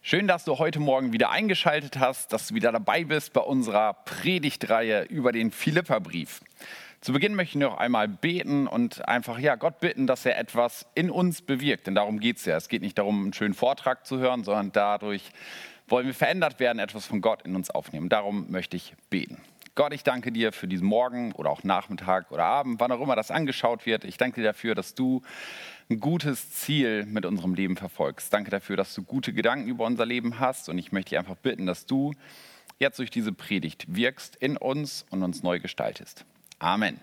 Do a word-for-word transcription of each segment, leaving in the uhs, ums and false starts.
Schön, dass du heute Morgen wieder eingeschaltet hast, dass du wieder dabei bist bei unserer Predigtreihe über den Philipperbrief. Zu Beginn möchte ich noch einmal beten und einfach ja, Gott bitten, dass er etwas in uns bewirkt. Denn darum geht es ja. Es geht nicht darum, einen schönen Vortrag zu hören, sondern dadurch wollen wir verändert werden, etwas von Gott in uns aufnehmen. Darum möchte ich beten. Gott, ich danke dir für diesen Morgen oder auch Nachmittag oder Abend, wann auch immer das angeschaut wird. Ich danke dir dafür, dass du ein gutes Ziel mit unserem Leben verfolgst. Danke dafür, dass du gute Gedanken über unser Leben hast. Und ich möchte dich einfach bitten, dass du jetzt durch diese Predigt wirkst in uns und uns neu gestaltest. Amen.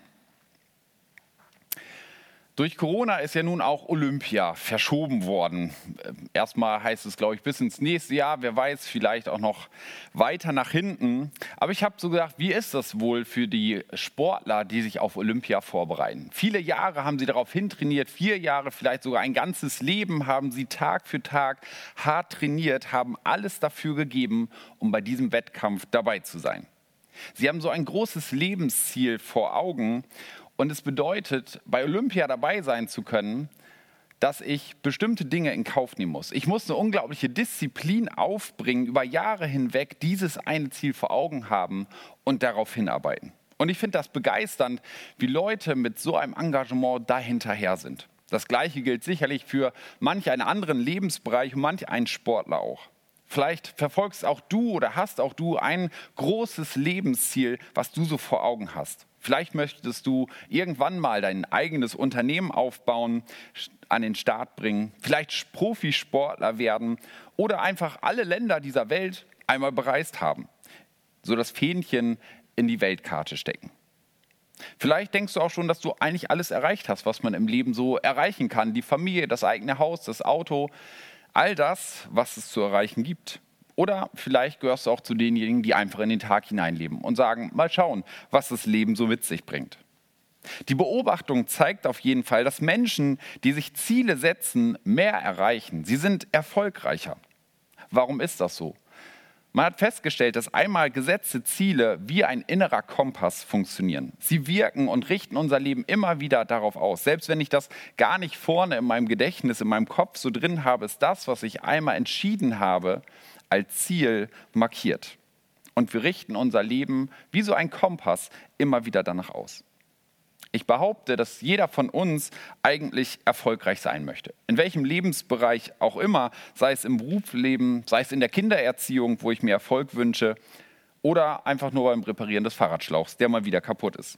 Durch Corona ist ja nun auch Olympia verschoben worden. Erstmal heißt es, glaube ich, bis ins nächste Jahr. Wer weiß, vielleicht auch noch weiter nach hinten. Aber ich habe so gedacht, wie ist das wohl für die Sportler, die sich auf Olympia vorbereiten? Viele Jahre haben sie darauf hintrainiert, vier Jahre, vielleicht sogar ein ganzes Leben haben sie Tag für Tag hart trainiert, haben alles dafür gegeben, um bei diesem Wettkampf dabei zu sein. Sie haben so ein großes Lebensziel vor Augen. Und es bedeutet, bei Olympia dabei sein zu können, dass ich bestimmte Dinge in Kauf nehmen muss. Ich muss eine unglaubliche Disziplin aufbringen, über Jahre hinweg dieses eine Ziel vor Augen haben und darauf hinarbeiten. Und ich finde das begeisternd, wie Leute mit so einem Engagement dahinterher sind. Das Gleiche gilt sicherlich für manch einen anderen Lebensbereich und manch einen Sportler auch. Vielleicht verfolgst auch du oder hast auch du ein großes Lebensziel, was du so vor Augen hast. Vielleicht möchtest du irgendwann mal dein eigenes Unternehmen aufbauen, an den Start bringen, vielleicht Profisportler werden oder einfach alle Länder dieser Welt einmal bereist haben, so das Fähnchen in die Weltkarte stecken. Vielleicht denkst du auch schon, dass du eigentlich alles erreicht hast, was man im Leben so erreichen kann. Die Familie, das eigene Haus, das Auto, all das, was es zu erreichen gibt. Oder vielleicht gehörst du auch zu denjenigen, die einfach in den Tag hineinleben und sagen, mal schauen, was das Leben so mit sich bringt. Die Beobachtung zeigt auf jeden Fall, dass Menschen, die sich Ziele setzen, mehr erreichen. Sie sind erfolgreicher. Warum ist das so? Man hat festgestellt, dass einmal gesetzte Ziele wie ein innerer Kompass funktionieren. Sie wirken und richten unser Leben immer wieder darauf aus. Selbst wenn ich das gar nicht vorne in meinem Gedächtnis, in meinem Kopf so drin habe, ist das, was ich einmal entschieden habe, als Ziel markiert. Und wir richten unser Leben wie so ein Kompass immer wieder danach aus. Ich behaupte, dass jeder von uns eigentlich erfolgreich sein möchte. In welchem Lebensbereich auch immer, sei es im Berufsleben, sei es in der Kindererziehung, wo ich mir Erfolg wünsche, oder einfach nur beim Reparieren des Fahrradschlauchs, der mal wieder kaputt ist.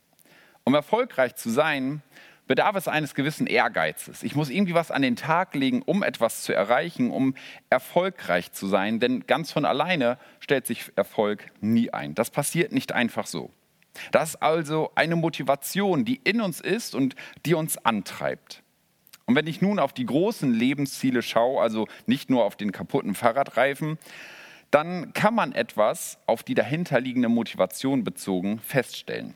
Um erfolgreich zu sein, bedarf es eines gewissen Ehrgeizes. Ich muss irgendwie was an den Tag legen, um etwas zu erreichen, um erfolgreich zu sein. Denn ganz von alleine stellt sich Erfolg nie ein. Das passiert nicht einfach so. Das ist also eine Motivation, die in uns ist und die uns antreibt. Und wenn ich nun auf die großen Lebensziele schaue, also nicht nur auf den kaputten Fahrradreifen, dann kann man etwas auf die dahinterliegende Motivation bezogen feststellen.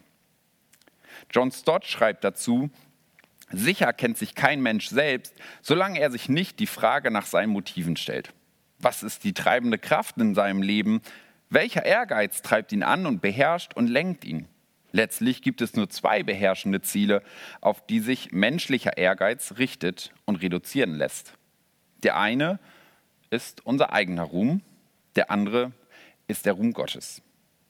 John Stott schreibt dazu: Sicher kennt sich kein Mensch selbst, solange er sich nicht die Frage nach seinen Motiven stellt. Was ist die treibende Kraft in seinem Leben? Welcher Ehrgeiz treibt ihn an und beherrscht und lenkt ihn? Letztlich gibt es nur zwei beherrschende Ziele, auf die sich menschlicher Ehrgeiz richtet und reduzieren lässt. Der eine ist unser eigener Ruhm, der andere ist der Ruhm Gottes.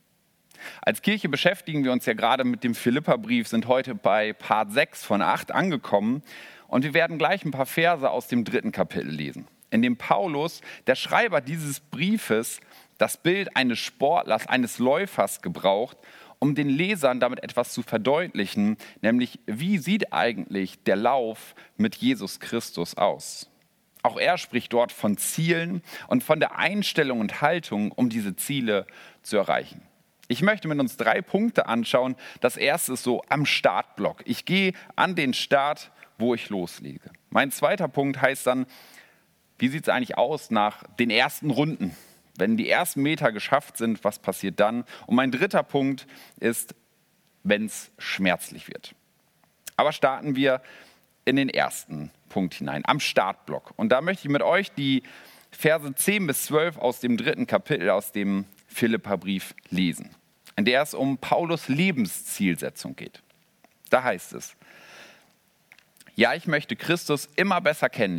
Als Kirche beschäftigen wir uns ja gerade mit dem Philipperbrief, sind heute bei Part sechs von acht angekommen und wir werden gleich ein paar Verse aus dem dritten Kapitel lesen, in dem Paulus, der Schreiber dieses Briefes, das Bild eines Sportlers, eines Läufers gebraucht, um den Lesern damit etwas zu verdeutlichen, nämlich wie sieht eigentlich der Lauf mit Jesus Christus aus? Auch er spricht dort von Zielen und von der Einstellung und Haltung, um diese Ziele zu erreichen. Ich möchte mit uns drei Punkte anschauen. Das erste ist so am Startblock. Ich gehe an den Start, wo ich loslege. Mein zweiter Punkt heißt dann, wie sieht es eigentlich aus nach den ersten Runden? Wenn die ersten Meter geschafft sind, was passiert dann? Und mein dritter Punkt ist, wenn es schmerzlich wird. Aber starten wir in den ersten Punkt hinein, am Startblock. Und da möchte ich mit euch die Verse zehn bis zwölf aus dem dritten Kapitel, aus dem Philipperbrief lesen, in der es um Paulus Lebenszielsetzung geht. Da heißt es: Ja, ich möchte Christus immer besser kennenlernen.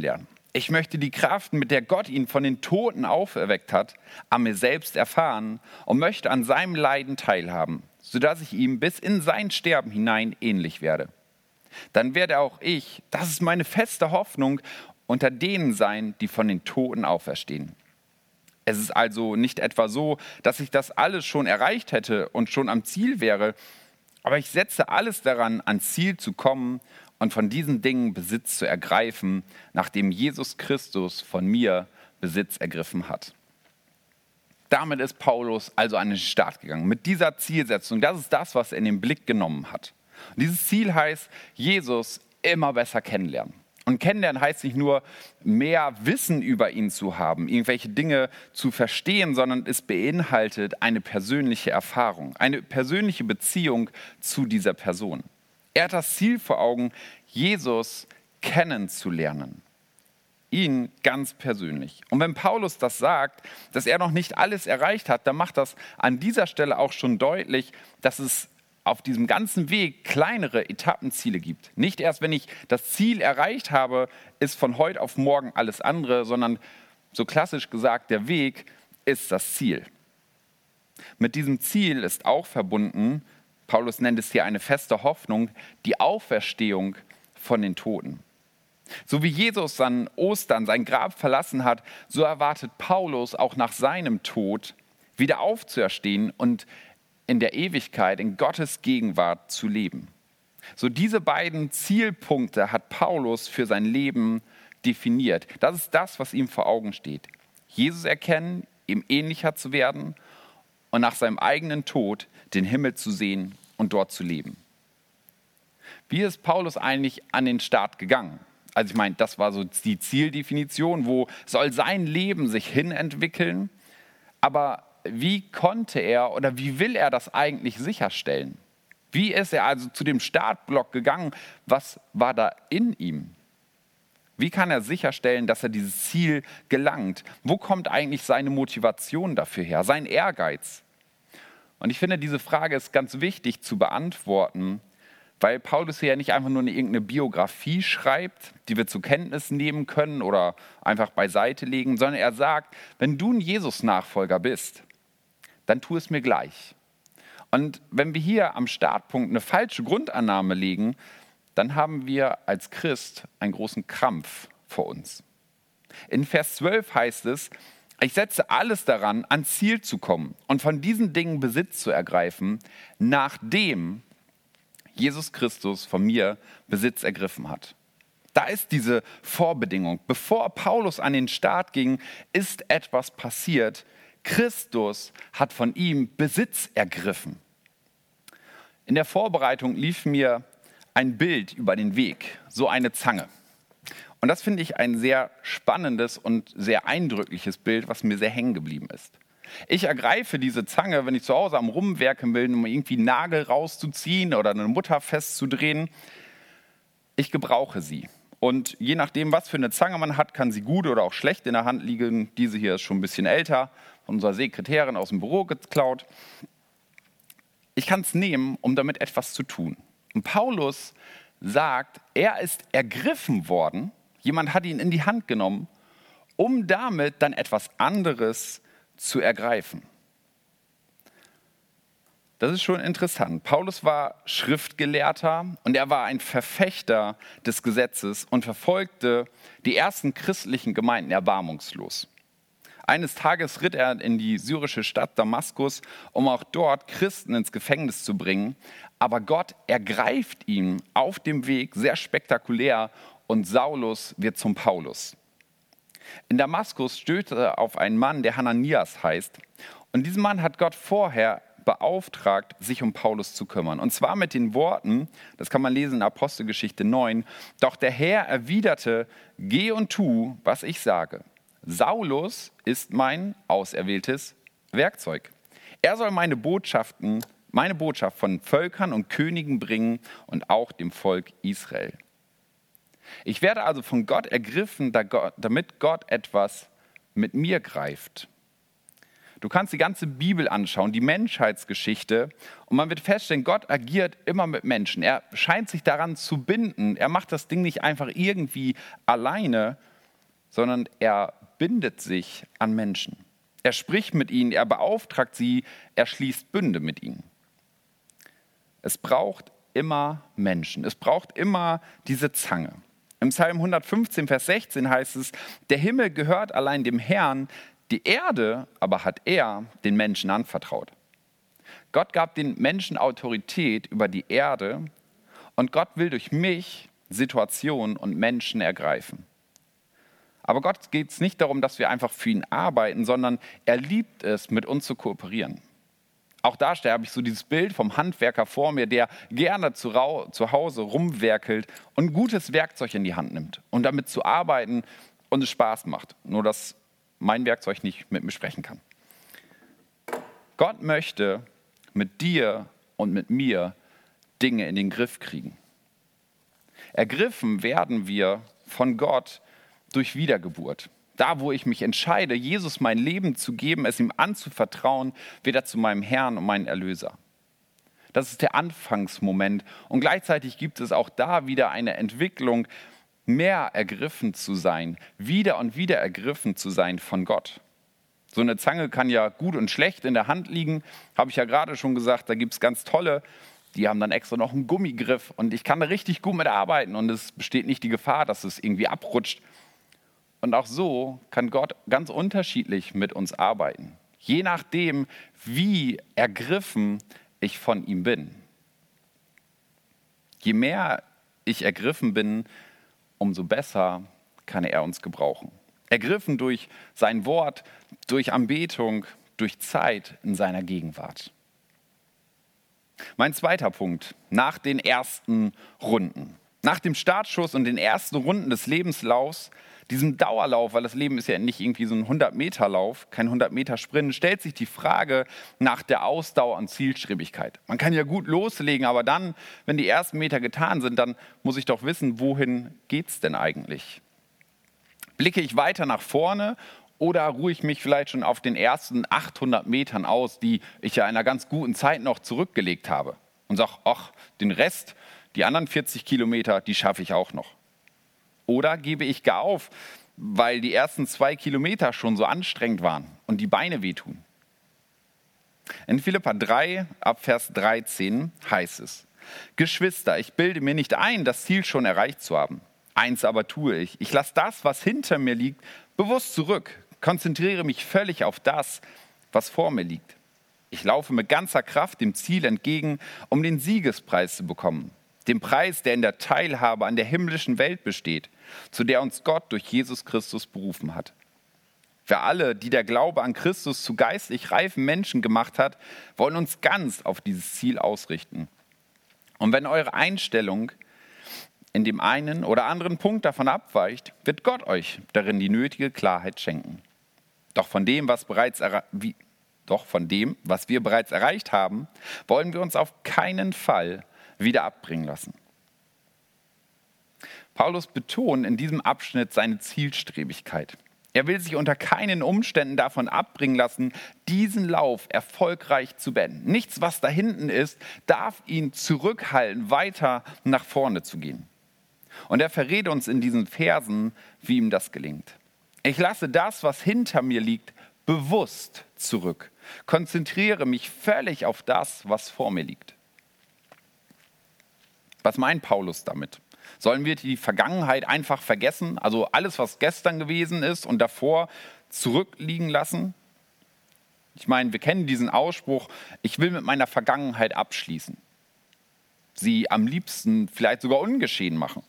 Ich möchte die Kraft, mit der Gott ihn von den Toten auferweckt hat, an mir selbst erfahren und möchte an seinem Leiden teilhaben, sodass ich ihm bis in sein Sterben hinein ähnlich werde. Dann werde auch ich, das ist meine feste Hoffnung, unter denen sein, die von den Toten auferstehen. Es ist also nicht etwa so, dass ich das alles schon erreicht hätte und schon am Ziel wäre, aber ich setze alles daran, ans Ziel zu kommen und von diesen Dingen Besitz zu ergreifen, nachdem Jesus Christus von mir Besitz ergriffen hat. Damit ist Paulus also an den Start gegangen, mit dieser Zielsetzung. Das ist das, was er in den Blick genommen hat. Und dieses Ziel heißt, Jesus immer besser kennenlernen. Und kennenlernen heißt nicht nur, mehr Wissen über ihn zu haben, irgendwelche Dinge zu verstehen, sondern es beinhaltet eine persönliche Erfahrung, eine persönliche Beziehung zu dieser Person. Er hat das Ziel vor Augen, Jesus kennenzulernen. Ihn ganz persönlich. Und wenn Paulus das sagt, dass er noch nicht alles erreicht hat, dann macht das an dieser Stelle auch schon deutlich, dass es auf diesem ganzen Weg kleinere Etappenziele gibt. Nicht erst, wenn ich das Ziel erreicht habe, ist von heute auf morgen alles andere, sondern so klassisch gesagt, der Weg ist das Ziel. Mit diesem Ziel ist auch verbunden, Paulus nennt es hier eine feste Hoffnung, die Auferstehung von den Toten. So wie Jesus an Ostern sein Grab verlassen hat, so erwartet Paulus auch nach seinem Tod wieder aufzuerstehen und in der Ewigkeit, in Gottes Gegenwart zu leben. So diese beiden Zielpunkte hat Paulus für sein Leben definiert. Das ist das, was ihm vor Augen steht. Jesus erkennen, ihm ähnlicher zu werden und nach seinem eigenen Tod den Himmel zu sehen und dort zu leben. Wie ist Paulus eigentlich an den Start gegangen? Also ich meine, das war so die Zieldefinition, wo soll sein Leben sich hinentwickeln? Aber wie konnte er oder wie will er das eigentlich sicherstellen? Wie ist er also zu dem Startblock gegangen? Was war da in ihm? Wie kann er sicherstellen, dass er dieses Ziel gelangt? Wo kommt eigentlich seine Motivation dafür her, sein Ehrgeiz? Und ich finde, diese Frage ist ganz wichtig zu beantworten, weil Paulus hier ja nicht einfach nur eine irgendeine Biografie schreibt, die wir zur Kenntnis nehmen können oder einfach beiseite legen, sondern er sagt, wenn du ein Jesus-Nachfolger bist, dann tu es mir gleich. Und wenn wir hier am Startpunkt eine falsche Grundannahme legen, dann haben wir als Christ einen großen Krampf vor uns. In Vers zwölf heißt es, ich setze alles daran, ans Ziel zu kommen und von diesen Dingen Besitz zu ergreifen, nachdem Jesus Christus von mir Besitz ergriffen hat. Da ist diese Vorbedingung. Bevor Paulus an den Start ging, ist etwas passiert. Christus hat von ihm Besitz ergriffen. In der Vorbereitung lief mir ein Bild über den Weg, so eine Zange. Und das finde ich ein sehr spannendes und sehr eindrückliches Bild, was mir sehr hängen geblieben ist. Ich ergreife diese Zange, wenn ich zu Hause am Rumwerken bin, um irgendwie einen Nagel rauszuziehen oder eine Mutter festzudrehen. Ich gebrauche sie. Und je nachdem, was für eine Zange man hat, kann sie gut oder auch schlecht in der Hand liegen. Diese hier ist schon ein bisschen älter, von unserer Sekretärin aus dem Büro geklaut. Ich kann es nehmen, um damit etwas zu tun. Und Paulus sagt, er ist ergriffen worden, jemand hat ihn in die Hand genommen, um damit dann etwas anderes zu ergreifen. Das ist schon interessant. Paulus war Schriftgelehrter und er war ein Verfechter des Gesetzes und verfolgte die ersten christlichen Gemeinden erbarmungslos. Eines Tages ritt er in die syrische Stadt Damaskus, um auch dort Christen ins Gefängnis zu bringen. Aber Gott ergreift ihn auf dem Weg sehr spektakulär und Saulus wird zum Paulus. In Damaskus stößt er auf einen Mann, der Hananias heißt. Und diesen Mann hat Gott vorher beauftragt, sich um Paulus zu kümmern. Und zwar mit den Worten, das kann man lesen in Apostelgeschichte neun, doch der Herr erwiderte, geh und tu, was ich sage. Saulus ist mein auserwähltes Werkzeug. Er soll meine Botschaften, meine Botschaft von Völkern und Königen bringen und auch dem Volk Israel. Ich werde also von Gott ergriffen, damit Gott etwas mit mir greift. Du kannst die ganze Bibel anschauen, die Menschheitsgeschichte, und man wird feststellen, Gott agiert immer mit Menschen. Er scheint sich daran zu binden. Er macht das Ding nicht einfach irgendwie alleine, sondern er bindet sich an Menschen. Er spricht mit ihnen, er beauftragt sie, er schließt Bünde mit ihnen. Es braucht immer Menschen, es braucht immer diese Zange. Im Psalm hundertfünfzehn, Vers sechzehn heißt es, der Himmel gehört allein dem Herrn, die Erde aber hat er den Menschen anvertraut. Gott gab den Menschen Autorität über die Erde und Gott will durch mich Situationen und Menschen ergreifen. Aber Gott geht es nicht darum, dass wir einfach für ihn arbeiten, sondern er liebt es, mit uns zu kooperieren. Auch da habe ich so dieses Bild vom Handwerker vor mir, der gerne zu, zu Hause rumwerkelt und gutes Werkzeug in die Hand nimmt und damit zu arbeiten und es Spaß macht. Nur, dass mein Werkzeug nicht mit mir sprechen kann. Gott möchte mit dir und mit mir Dinge in den Griff kriegen. Ergriffen werden wir von Gott durch Wiedergeburt. Da, wo ich mich entscheide, Jesus mein Leben zu geben, es ihm anzuvertrauen, wird er zu meinem Herrn und meinem Erlöser. Das ist der Anfangsmoment. Und gleichzeitig gibt es auch da wieder eine Entwicklung, mehr ergriffen zu sein, wieder und wieder ergriffen zu sein von Gott. So eine Zange kann ja gut und schlecht in der Hand liegen, habe ich ja gerade schon gesagt, da gibt es ganz tolle, die haben dann extra noch einen Gummigriff und ich kann da richtig gut mit arbeiten und es besteht nicht die Gefahr, dass es irgendwie abrutscht. Und auch so kann Gott ganz unterschiedlich mit uns arbeiten, je nachdem, wie ergriffen ich von ihm bin. Je mehr ich ergriffen bin, umso besser kann er uns gebrauchen. Ergriffen durch sein Wort, durch Anbetung, durch Zeit in seiner Gegenwart. Mein zweiter Punkt, nach den ersten Runden. Nach dem Startschuss und den ersten Runden des Lebenslaufs, diesem Dauerlauf, weil das Leben ist ja nicht irgendwie so ein hundert-Meter-Lauf, kein hundert-Meter-Sprint, stellt sich die Frage nach der Ausdauer und Zielstrebigkeit. Man kann ja gut loslegen, aber dann, wenn die ersten Meter getan sind, dann muss ich doch wissen, wohin geht's denn eigentlich? Blicke ich weiter nach vorne oder ruhe ich mich vielleicht schon auf den ersten achthundert Metern aus, die ich ja in einer ganz guten Zeit noch zurückgelegt habe und sage, ach, den Rest, die anderen vierzig Kilometer, die schaffe ich auch noch. Oder gebe ich gar auf, weil die ersten zwei Kilometer schon so anstrengend waren und die Beine wehtun. In Philipper drei, ab Vers dreizehn heißt es, Geschwister, ich bilde mir nicht ein, das Ziel schon erreicht zu haben. Eins aber tue ich, ich lasse das, was hinter mir liegt, bewusst zurück, konzentriere mich völlig auf das, was vor mir liegt. Ich laufe mit ganzer Kraft dem Ziel entgegen, um den Siegespreis zu bekommen. Dem Preis, der in der Teilhabe an der himmlischen Welt besteht, zu der uns Gott durch Jesus Christus berufen hat. Wir alle, die der Glaube an Christus zu geistlich reifen Menschen gemacht hat, wollen uns ganz auf dieses Ziel ausrichten. Und wenn eure Einstellung in dem einen oder anderen Punkt davon abweicht, wird Gott euch darin die nötige Klarheit schenken. Doch von dem, was bereits erre- wie, doch von dem, was wir bereits erreicht haben, wollen wir uns auf keinen Fall wieder abbringen lassen. Paulus betont in diesem Abschnitt seine Zielstrebigkeit. Er will sich unter keinen Umständen davon abbringen lassen, diesen Lauf erfolgreich zu beenden. Nichts, was da hinten ist, darf ihn zurückhalten, weiter nach vorne zu gehen. Und er verrät uns in diesen Versen, wie ihm das gelingt. Ich lasse das, was hinter mir liegt, bewusst zurück. Konzentriere mich völlig auf das, was vor mir liegt. Was meint Paulus damit? Sollen wir die Vergangenheit einfach vergessen? Also alles, was gestern gewesen ist und davor zurückliegen lassen? Ich meine, wir kennen diesen Ausspruch, ich will mit meiner Vergangenheit abschließen. Sie am liebsten vielleicht sogar ungeschehen machen.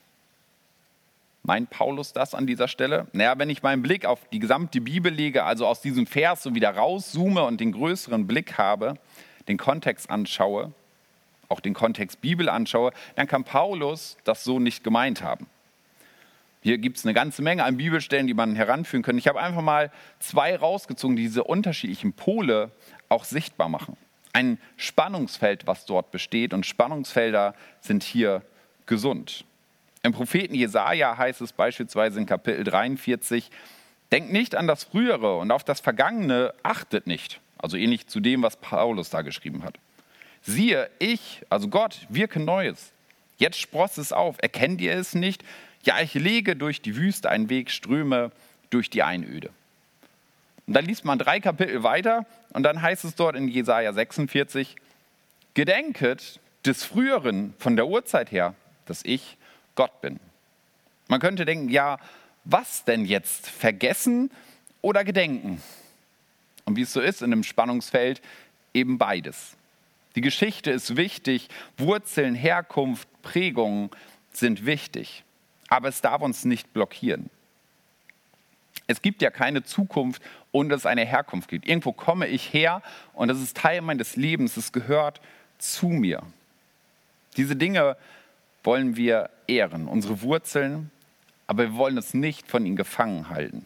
Meint Paulus das an dieser Stelle? Naja, wenn ich meinen Blick auf die gesamte Bibel lege, also aus diesem Vers so wieder rauszoome und den größeren Blick habe, den Kontext anschaue, auch den Kontext Bibel anschaue, dann kann Paulus das so nicht gemeint haben. Hier gibt es eine ganze Menge an Bibelstellen, die man heranführen kann. Ich habe einfach mal zwei rausgezogen, die diese unterschiedlichen Pole auch sichtbar machen. Ein Spannungsfeld, was dort besteht, und Spannungsfelder sind hier gesund. Im Propheten Jesaja heißt es beispielsweise in Kapitel dreiundvierzig, denkt nicht an das Frühere und auf das Vergangene achtet nicht. Also ähnlich zu dem, was Paulus da geschrieben hat. Siehe, ich, also Gott, wirke Neues. Jetzt spross es auf. Erkennt ihr es nicht? Ja, ich lege durch die Wüste einen Weg, Ströme durch die Einöde. Und dann liest man drei Kapitel weiter und dann heißt es dort in Jesaja sechsundvierzig, gedenket des Früheren von der Urzeit her, dass ich Gott bin. Man könnte denken, ja, was denn jetzt? Vergessen oder gedenken? Und wie es so ist in einem Spannungsfeld, eben beides. Die Geschichte ist wichtig, Wurzeln, Herkunft, Prägungen sind wichtig. Aber es darf uns nicht blockieren. Es gibt ja keine Zukunft, ohne dass es eine Herkunft gibt. Irgendwo komme ich her und das ist Teil meines Lebens, es gehört zu mir. Diese Dinge wollen wir ehren, unsere Wurzeln, aber wir wollen es nicht von ihnen gefangen halten.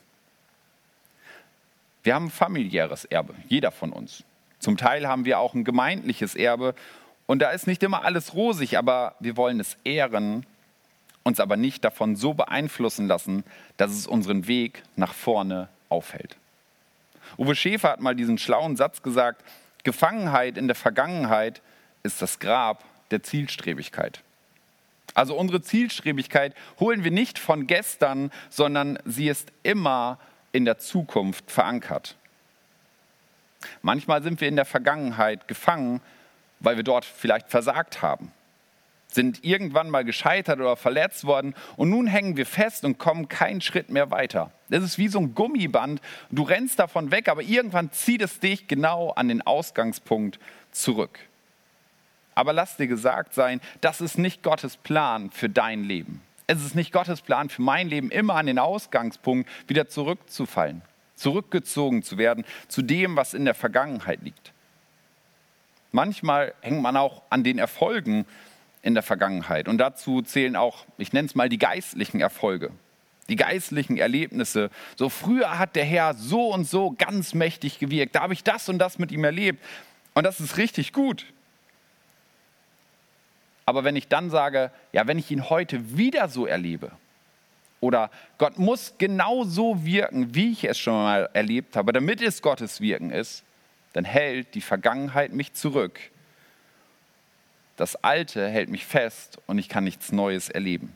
Wir haben ein familiäres Erbe, jeder von uns. Zum Teil haben wir auch ein gemeindliches Erbe und da ist nicht immer alles rosig, aber wir wollen es ehren, uns aber nicht davon so beeinflussen lassen, dass es unseren Weg nach vorne aufhält. Uwe Schäfer hat mal diesen schlauen Satz gesagt, Gefangenheit in der Vergangenheit ist das Grab der Zielstrebigkeit. Also unsere Zielstrebigkeit holen wir nicht von gestern, sondern sie ist immer in der Zukunft verankert. Manchmal sind wir in der Vergangenheit gefangen, weil wir dort vielleicht versagt haben, sind irgendwann mal gescheitert oder verletzt worden und nun hängen wir fest und kommen keinen Schritt mehr weiter. Das ist wie so ein Gummiband, du rennst davon weg, aber irgendwann zieht es dich genau an den Ausgangspunkt zurück. Aber lass dir gesagt sein, das ist nicht Gottes Plan für dein Leben. Es ist nicht Gottes Plan für mein Leben, immer an den Ausgangspunkt wieder zurückzufallen, zurückgezogen zu werden zu dem, was in der Vergangenheit liegt. Manchmal hängt man auch an den Erfolgen in der Vergangenheit. Und dazu zählen auch, ich nenne es mal die geistlichen Erfolge, die geistlichen Erlebnisse. So früher hat der Herr so und so ganz mächtig gewirkt. Da habe ich das und das mit ihm erlebt. Und das ist richtig gut. Aber wenn ich dann sage, ja, wenn ich ihn heute wieder so erlebe, oder Gott muss genau so wirken, wie ich es schon mal erlebt habe, damit es Gottes Wirken ist, dann hält die Vergangenheit mich zurück. Das Alte hält mich fest und ich kann nichts Neues erleben.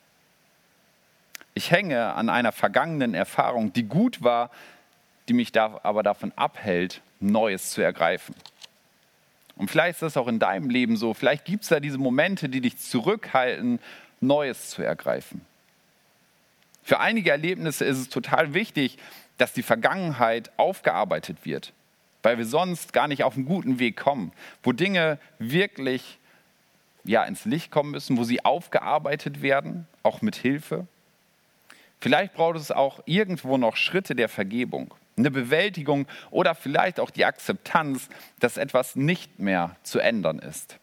Ich hänge an einer vergangenen Erfahrung, die gut war, die mich da aber davon abhält, Neues zu ergreifen. Und vielleicht ist das auch in deinem Leben so. Vielleicht gibt es da diese Momente, die dich zurückhalten, Neues zu ergreifen. Für einige Erlebnisse ist es total wichtig, dass die Vergangenheit aufgearbeitet wird, weil wir sonst gar nicht auf einen guten Weg kommen, wo Dinge wirklich ja, ins Licht kommen müssen, wo sie aufgearbeitet werden, auch mit Hilfe. Vielleicht braucht es auch irgendwo noch Schritte der Vergebung, eine Bewältigung oder vielleicht auch die Akzeptanz, dass etwas nicht mehr zu ändern ist.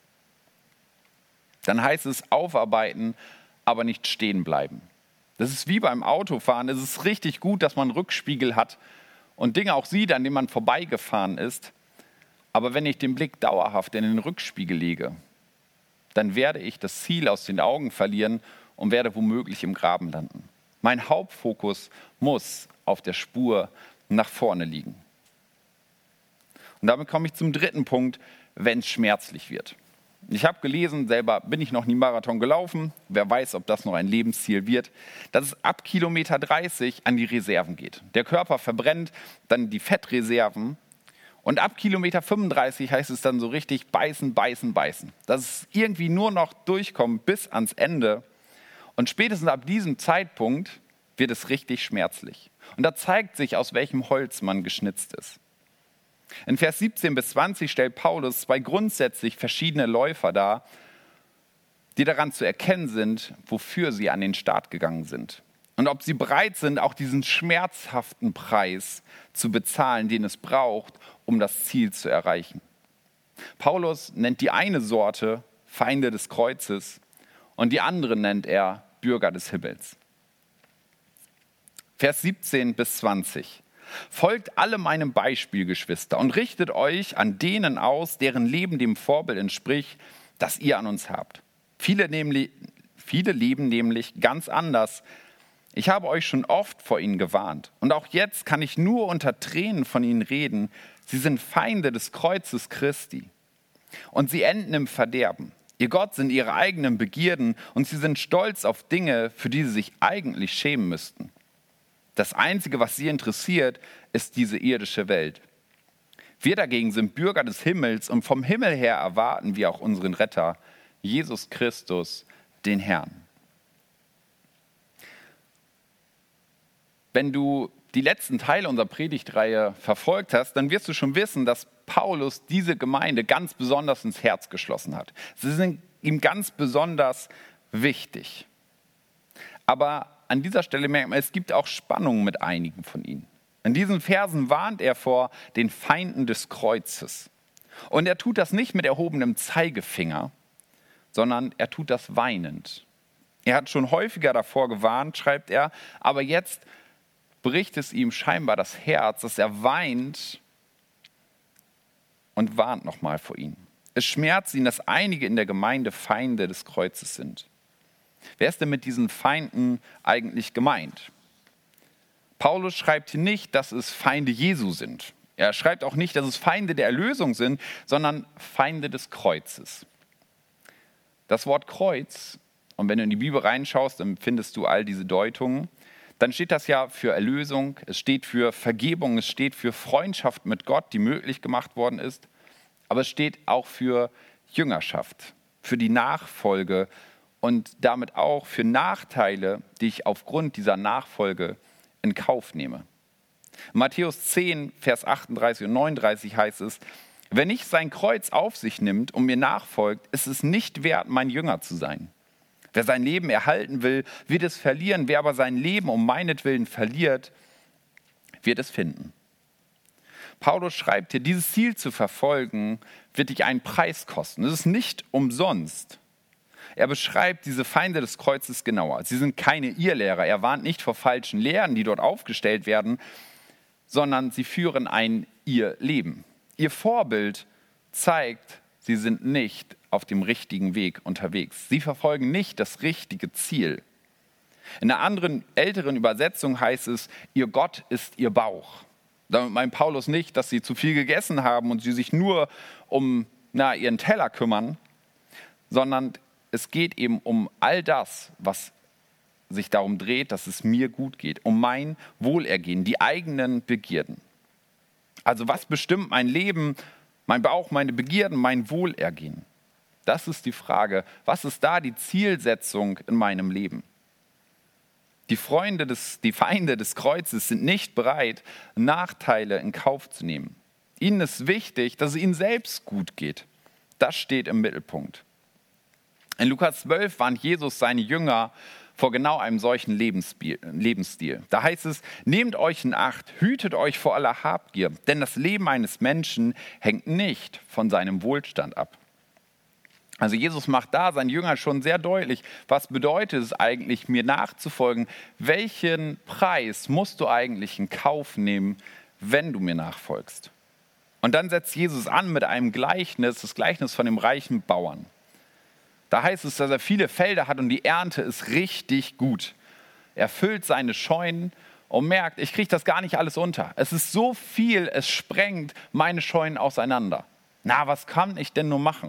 Dann heißt es aufarbeiten, aber nicht stehen bleiben. Das ist wie beim Autofahren. Es ist richtig gut, dass man einen Rückspiegel hat und Dinge auch sieht, an denen man vorbeigefahren ist. Aber wenn ich den Blick dauerhaft in den Rückspiegel lege, dann werde ich das Ziel aus den Augen verlieren und werde womöglich im Graben landen. Mein Hauptfokus muss auf der Spur nach vorne liegen. Und damit komme ich zum dritten Punkt, wenn es schmerzlich wird. Ich habe gelesen, selber bin ich noch nie Marathon gelaufen, wer weiß, ob das noch ein Lebensziel wird, dass es ab Kilometer dreißig an die Reserven geht. Der Körper verbrennt dann die Fettreserven und ab Kilometer fünfunddreißig heißt es dann so richtig beißen, beißen, beißen. Dass es irgendwie nur noch durchkommt bis ans Ende und spätestens ab diesem Zeitpunkt wird es richtig schmerzlich. Und da zeigt sich, aus welchem Holz man geschnitzt ist. In Vers siebzehn bis zwanzig stellt Paulus zwei grundsätzlich verschiedene Läufer dar, die daran zu erkennen sind, wofür sie an den Start gegangen sind. Und ob sie bereit sind, auch diesen schmerzhaften Preis zu bezahlen, den es braucht, um das Ziel zu erreichen. Paulus nennt die eine Sorte Feinde des Kreuzes und die andere nennt er Bürger des Himmels. Vers siebzehn bis zwanzig. Folgt alle meinem Beispiel, Geschwister, und richtet euch an denen aus, deren Leben dem Vorbild entspricht, das ihr an uns habt. Viele, nämlich, viele leben nämlich ganz anders. Ich habe euch schon oft vor ihnen gewarnt. Und auch jetzt kann ich nur unter Tränen von ihnen reden. Sie sind Feinde des Kreuzes Christi. Und sie enden im Verderben. Ihr Gott sind ihre eigenen Begierden und sie sind stolz auf Dinge, für die sie sich eigentlich schämen müssten. Das Einzige, was sie interessiert, ist diese irdische Welt. Wir dagegen sind Bürger des Himmels und vom Himmel her erwarten wir auch unseren Retter, Jesus Christus, den Herrn. Wenn du die letzten Teile unserer Predigtreihe verfolgt hast, dann wirst du schon wissen, dass Paulus diese Gemeinde ganz besonders ins Herz geschlossen hat. Sie sind ihm ganz besonders wichtig. Aber an dieser Stelle merkt man, es gibt auch Spannungen mit einigen von ihnen. In diesen Versen warnt er vor den Feinden des Kreuzes. Und er tut das nicht mit erhobenem Zeigefinger, sondern er tut das weinend. Er hat schon häufiger davor gewarnt, schreibt er, aber jetzt bricht es ihm scheinbar das Herz, dass er weint und warnt nochmal vor ihnen. Es schmerzt ihn, dass einige in der Gemeinde Feinde des Kreuzes sind. Wer ist denn mit diesen Feinden eigentlich gemeint? Paulus schreibt hier nicht, dass es Feinde Jesu sind. Er schreibt auch nicht, dass es Feinde der Erlösung sind, sondern Feinde des Kreuzes. Das Wort Kreuz, und wenn du in die Bibel reinschaust, dann findest du all diese Deutungen, dann steht das ja für Erlösung, es steht für Vergebung, es steht für Freundschaft mit Gott, die möglich gemacht worden ist, aber es steht auch für Jüngerschaft, für die Nachfolge und damit auch für Nachteile, die ich aufgrund dieser Nachfolge in Kauf nehme. In Matthäus zehn, Vers achtunddreißig und neununddreißig heißt es, wer nicht sein Kreuz auf sich nimmt und mir nachfolgt, ist es nicht wert, mein Jünger zu sein. Wer sein Leben erhalten will, wird es verlieren. Wer aber sein Leben um meinetwillen verliert, wird es finden. Paulus schreibt hier, dieses Ziel zu verfolgen, wird dich einen Preis kosten. Es ist nicht umsonst. Er beschreibt diese Feinde des Kreuzes genauer. Sie sind keine Irrlehrer. Er warnt nicht vor falschen Lehren, die dort aufgestellt werden, sondern sie führen ein Irrleben. Ihr Vorbild zeigt, sie sind nicht auf dem richtigen Weg unterwegs. Sie verfolgen nicht das richtige Ziel. In einer anderen, älteren Übersetzung heißt es, ihr Gott ist ihr Bauch. Damit meint Paulus nicht, dass sie zu viel gegessen haben und sie sich nur um na, ihren Teller kümmern, sondern es geht eben um all das, was sich darum dreht, dass es mir gut geht, um mein Wohlergehen, die eigenen Begierden. Also was bestimmt mein Leben, mein Bauch, meine Begierden, mein Wohlergehen? Das ist die Frage, was ist da die Zielsetzung in meinem Leben? Die Freunde des, die Feinde des Kreuzes sind nicht bereit, Nachteile in Kauf zu nehmen. Ihnen ist wichtig, dass es ihnen selbst gut geht. Das steht im Mittelpunkt. In Lukas zwölf warnt Jesus seine Jünger vor genau einem solchen Lebensstil. Da heißt es, nehmt euch in Acht, hütet euch vor aller Habgier, denn das Leben eines Menschen hängt nicht von seinem Wohlstand ab. Also Jesus macht da seinen Jüngern schon sehr deutlich, was bedeutet es eigentlich, mir nachzufolgen? Welchen Preis musst du eigentlich in Kauf nehmen, wenn du mir nachfolgst? Und dann setzt Jesus an mit einem Gleichnis, das Gleichnis von dem reichen Bauern. Da heißt es, dass er viele Felder hat und die Ernte ist richtig gut. Er füllt seine Scheunen und merkt, ich kriege das gar nicht alles unter. Es ist so viel, es sprengt meine Scheunen auseinander. Na, was kann ich denn nur machen?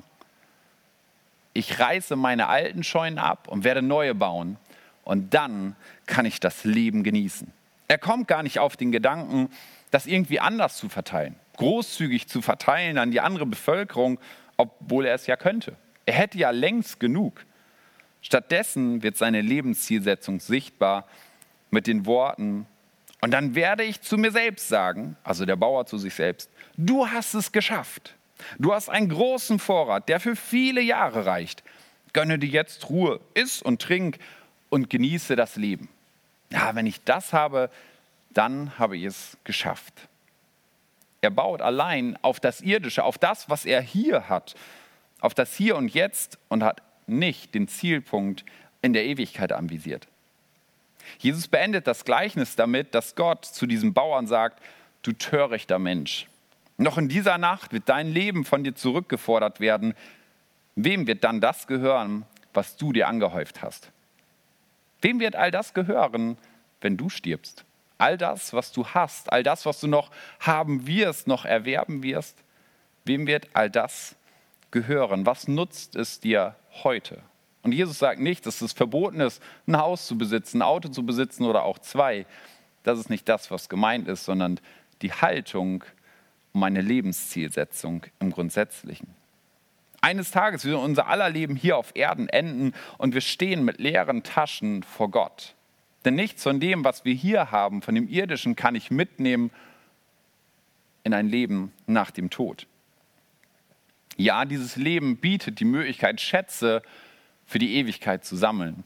Ich reiße meine alten Scheunen ab und werde neue bauen. Und dann kann ich das Leben genießen. Er kommt gar nicht auf den Gedanken, das irgendwie anders zu verteilen. Großzügig zu verteilen an die andere Bevölkerung, obwohl er es ja könnte. Er hätte ja längst genug. Stattdessen wird seine Lebenszielsetzung sichtbar mit den Worten, und dann werde ich zu mir selbst sagen, also der Bauer zu sich selbst, du hast es geschafft. Du hast einen großen Vorrat, der für viele Jahre reicht. Gönne dir jetzt Ruhe, iss und trink und genieße das Leben. Ja, wenn ich das habe, dann habe ich es geschafft. Er baut allein auf das Irdische, auf das, was er hier hat, auf das Hier und Jetzt und hat nicht den Zielpunkt in der Ewigkeit anvisiert. Jesus beendet das Gleichnis damit, dass Gott zu diesem Bauern sagt, du törichter Mensch. Noch in dieser Nacht wird dein Leben von dir zurückgefordert werden. Wem wird dann das gehören, was du dir angehäuft hast? Wem wird all das gehören, wenn du stirbst? All das, was du hast, all das, was du noch haben wirst, noch erwerben wirst, wem wird all das gehören, was nutzt es dir heute? Und Jesus sagt nicht, dass es verboten ist, ein Haus zu besitzen, ein Auto zu besitzen oder auch zwei. Das ist nicht das, was gemeint ist, sondern die Haltung um eine Lebenszielsetzung im Grundsätzlichen. Eines Tages wird unser aller Leben hier auf Erden enden und wir stehen mit leeren Taschen vor Gott. Denn nichts von dem, was wir hier haben, von dem Irdischen, kann ich mitnehmen in ein Leben nach dem Tod. Ja, dieses Leben bietet die Möglichkeit, Schätze für die Ewigkeit zu sammeln.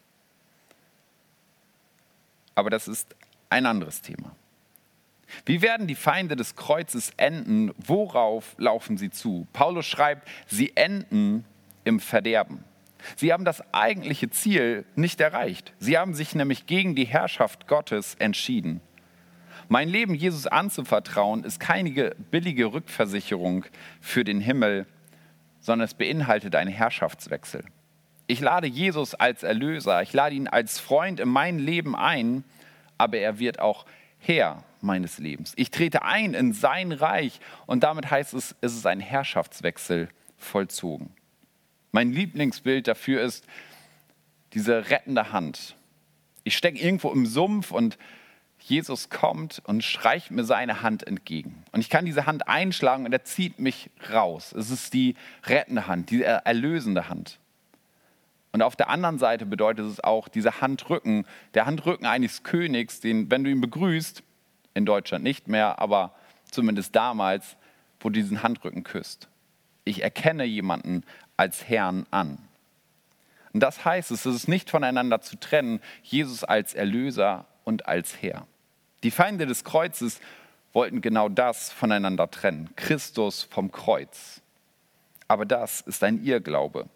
Aber das ist ein anderes Thema. Wie werden die Feinde des Kreuzes enden? Worauf laufen sie zu? Paulus schreibt, sie enden im Verderben. Sie haben das eigentliche Ziel nicht erreicht. Sie haben sich nämlich gegen die Herrschaft Gottes entschieden. Mein Leben Jesus anzuvertrauen, ist keine billige Rückversicherung für den Himmel, sondern es beinhaltet einen Herrschaftswechsel. Ich lade Jesus als Erlöser, ich lade ihn als Freund in mein Leben ein, aber er wird auch Herr meines Lebens. Ich trete ein in sein Reich und damit heißt es, es ist ein Herrschaftswechsel vollzogen. Mein Lieblingsbild dafür ist diese rettende Hand. Ich stecke irgendwo im Sumpf und Jesus kommt und streicht mir seine Hand entgegen. Und ich kann diese Hand einschlagen und er zieht mich raus. Es ist die rettende Hand, die erlösende Hand. Und auf der anderen Seite bedeutet es auch dieser Handrücken, der Handrücken eines Königs, den, wenn du ihn begrüßt, in Deutschland nicht mehr, aber zumindest damals, wo du diesen Handrücken küsst. Ich erkenne jemanden als Herrn an. Und das heißt, es ist nicht voneinander zu trennen, Jesus als Erlöser und als Herr. Die Feinde des Kreuzes wollten genau das voneinander trennen, Christus vom Kreuz. Aber das ist ein Irrglaube.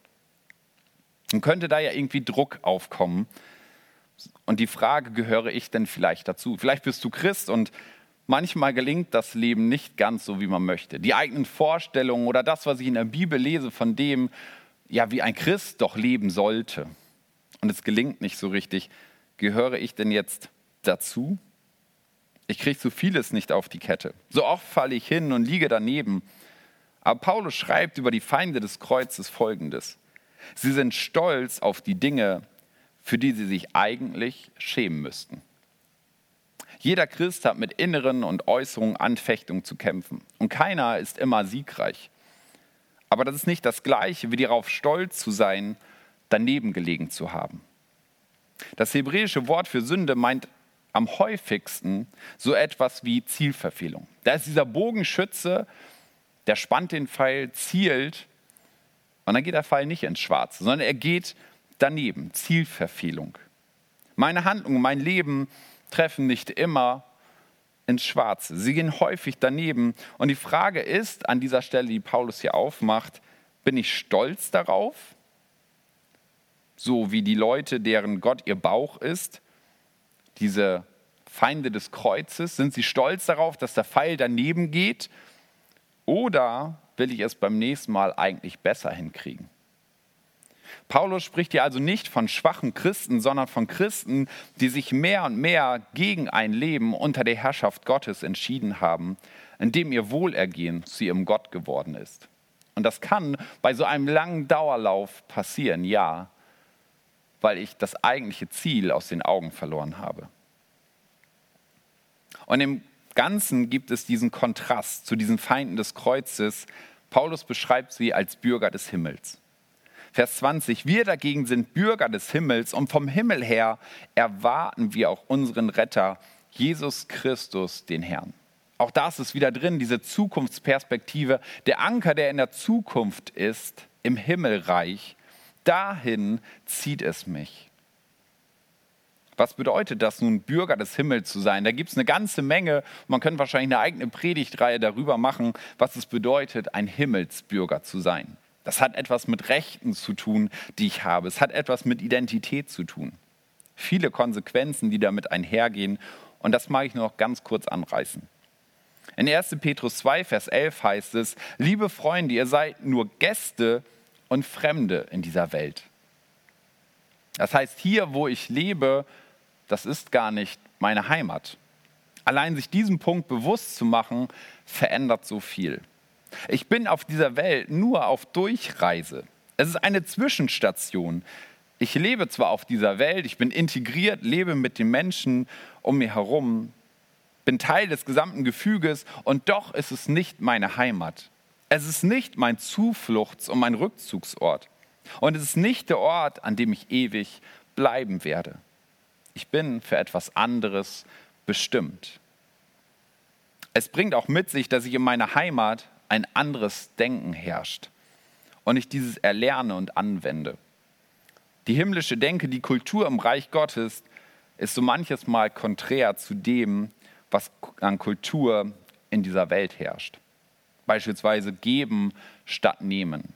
Und könnte da ja irgendwie Druck aufkommen. Und die Frage, gehöre ich denn vielleicht dazu? Vielleicht bist du Christ und manchmal gelingt das Leben nicht ganz so, wie man möchte. Die eigenen Vorstellungen oder das, was ich in der Bibel lese, von dem, ja, wie ein Christ doch leben sollte. Und es gelingt nicht so richtig. Gehöre ich denn jetzt dazu? Ich kriege so vieles nicht auf die Kette. So oft falle ich hin und liege daneben. Aber Paulus schreibt über die Feinde des Kreuzes Folgendes. Sie sind stolz auf die Dinge, für die sie sich eigentlich schämen müssten. Jeder Christ hat mit inneren und äußeren Anfechtungen zu kämpfen. Und keiner ist immer siegreich. Aber das ist nicht das Gleiche, wie darauf stolz zu sein, daneben gelegen zu haben. Das hebräische Wort für Sünde meint am häufigsten so etwas wie Zielverfehlung. Da ist dieser Bogenschütze, der spannt den Pfeil, zielt, und dann geht der Pfeil nicht ins Schwarze, sondern er geht daneben, Zielverfehlung. Meine Handlungen, mein Leben treffen nicht immer ins Schwarze. Sie gehen häufig daneben. Und die Frage ist an dieser Stelle, die Paulus hier aufmacht, bin ich stolz darauf? So wie die Leute, deren Gott ihr Bauch ist, diese Feinde des Kreuzes, sind sie stolz darauf, dass der Pfeil daneben geht? Oder will ich es beim nächsten Mal eigentlich besser hinkriegen? Paulus spricht hier also nicht von schwachen Christen, sondern von Christen, die sich mehr und mehr gegen ein Leben unter der Herrschaft Gottes entschieden haben, indem ihr Wohlergehen zu ihrem Gott geworden ist. Und das kann bei so einem langen Dauerlauf passieren, ja, weil ich das eigentliche Ziel aus den Augen verloren habe. Und im Ganzen gibt es diesen Kontrast zu diesen Feinden des Kreuzes. Paulus beschreibt sie als Bürger des Himmels. Vers zwanzig, wir dagegen sind Bürger des Himmels und vom Himmel her erwarten wir auch unseren Retter, Jesus Christus, den Herrn. Auch das ist wieder drin, diese Zukunftsperspektive, der Anker, der in der Zukunft ist, im Himmelreich, dahin zieht es mich. Was bedeutet das nun, Bürger des Himmels zu sein? Da gibt es eine ganze Menge. Man könnte wahrscheinlich eine eigene Predigtreihe darüber machen, was es bedeutet, ein Himmelsbürger zu sein. Das hat etwas mit Rechten zu tun, die ich habe. Es hat etwas mit Identität zu tun. Viele Konsequenzen, die damit einhergehen. Und das mag ich nur noch ganz kurz anreißen. In erster Petrus zwei, Vers elf heißt es, liebe Freunde, ihr seid nur Gäste und Fremde in dieser Welt. Das heißt, hier, wo ich lebe, das ist gar nicht meine Heimat. Allein sich diesem Punkt bewusst zu machen, verändert so viel. Ich bin auf dieser Welt nur auf Durchreise. Es ist eine Zwischenstation. Ich lebe zwar auf dieser Welt, ich bin integriert, lebe mit den Menschen um mir herum, bin Teil des gesamten Gefüges und doch ist es nicht meine Heimat. Es ist nicht mein Zufluchts- und mein Rückzugsort. Und es ist nicht der Ort, an dem ich ewig bleiben werde. Ich bin für etwas anderes bestimmt. Es bringt auch mit sich, dass ich in meiner Heimat ein anderes Denken herrscht und ich dieses erlerne und anwende. Die himmlische Denke, die Kultur im Reich Gottes ist so manches Mal konträr zu dem, was an Kultur in dieser Welt herrscht. Beispielsweise geben statt nehmen.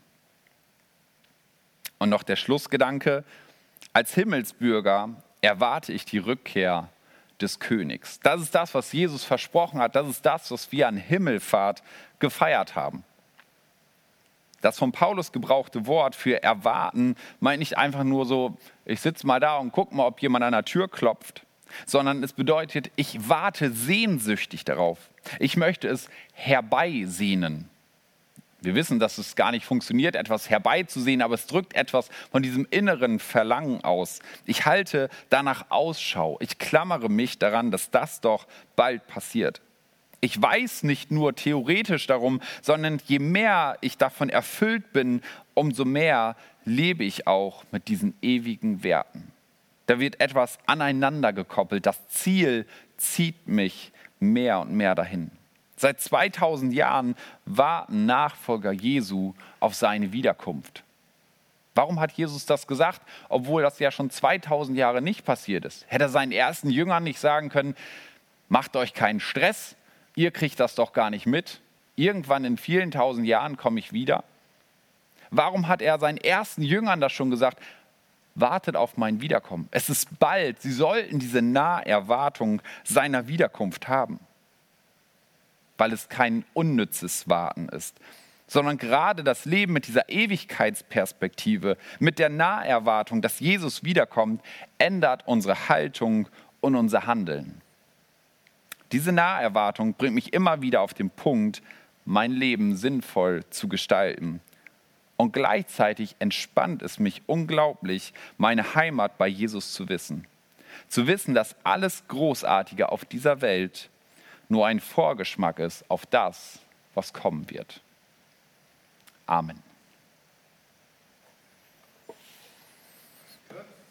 Und noch der Schlussgedanke: Als Himmelsbürger erwarte ich die Rückkehr des Königs. Das ist das, was Jesus versprochen hat. Das ist das, was wir an Himmelfahrt gefeiert haben. Das von Paulus gebrauchte Wort für erwarten meint nicht einfach nur so, ich sitze mal da und gucke mal, ob jemand an der Tür klopft, sondern es bedeutet, ich warte sehnsüchtig darauf. Ich möchte es herbeisehnen. Wir wissen, dass es gar nicht funktioniert, etwas herbeizusehen, aber es drückt etwas von diesem inneren Verlangen aus. Ich halte danach Ausschau. Ich klammere mich daran, dass das doch bald passiert. Ich weiß nicht nur theoretisch darum, sondern je mehr ich davon erfüllt bin, umso mehr lebe ich auch mit diesen ewigen Werten. Da wird etwas aneinander gekoppelt. Das Ziel zieht mich mehr und mehr dahin. Seit zweitausend Jahren warten Nachfolger Jesu auf seine Wiederkunft. Warum hat Jesus das gesagt, obwohl das ja schon zweitausend Jahre nicht passiert ist? Hätte er seinen ersten Jüngern nicht sagen können, macht euch keinen Stress, ihr kriegt das doch gar nicht mit. Irgendwann in vielen tausend Jahren komme ich wieder. Warum hat er seinen ersten Jüngern das schon gesagt? Wartet auf mein Wiederkommen. Es ist bald. Sie sollten diese Naherwartung seiner Wiederkunft haben. Weil es kein unnützes Warten ist, sondern gerade das Leben mit dieser Ewigkeitsperspektive, mit der Naherwartung, dass Jesus wiederkommt, ändert unsere Haltung und unser Handeln. Diese Naherwartung bringt mich immer wieder auf den Punkt, mein Leben sinnvoll zu gestalten. Und gleichzeitig entspannt es mich unglaublich, meine Heimat bei Jesus zu wissen. Zu wissen, dass alles Großartige auf dieser Welt nur ein Vorgeschmack ist auf das, was kommen wird. Amen.